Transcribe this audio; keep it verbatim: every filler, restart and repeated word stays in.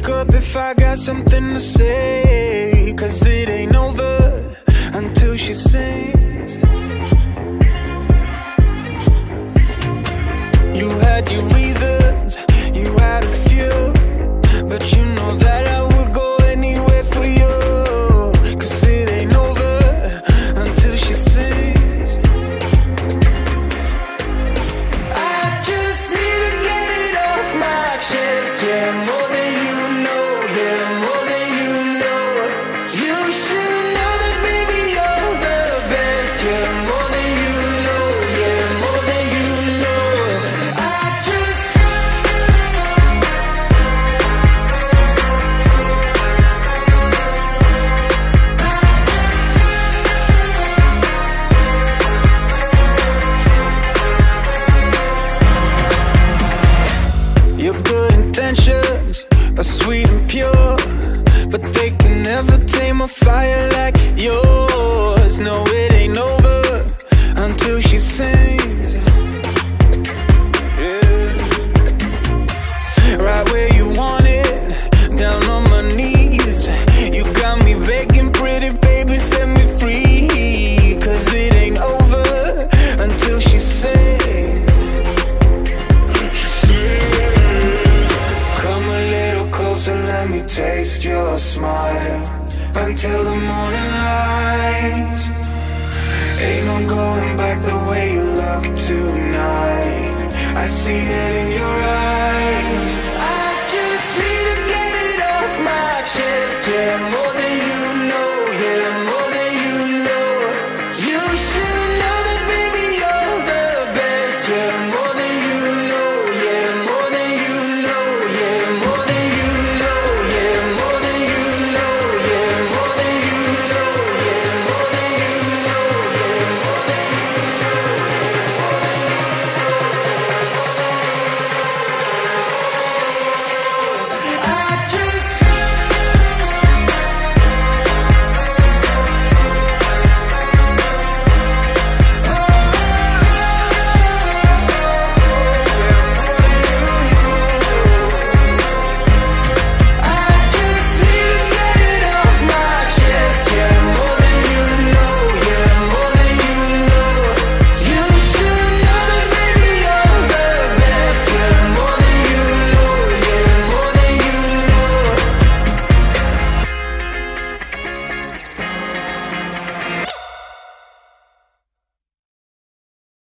wake up if I got something to say, 'cause it ain't over until she sings. You had your reasons, you had a few, but you know that I would go anywhere for you, 'cause it ain't over until she sings. I just need to get it off my chest, yeah, more than you know, yeah, more than you know. You should know that baby you're the best, yeah, more than you know, yeah, more than you know. I just Your good intentions are sweet and pure, but they can never tame a fire like yours. No, it ain't over until she sings. Yeah. Right where you want it, down on my knees. You got me begging, pretty baby, set me free, 'cause it ain't over until she sings. Come a little closer, let me taste your smile, until the morning light. Ain't no going back the way you look tonight. I see it in your eyes.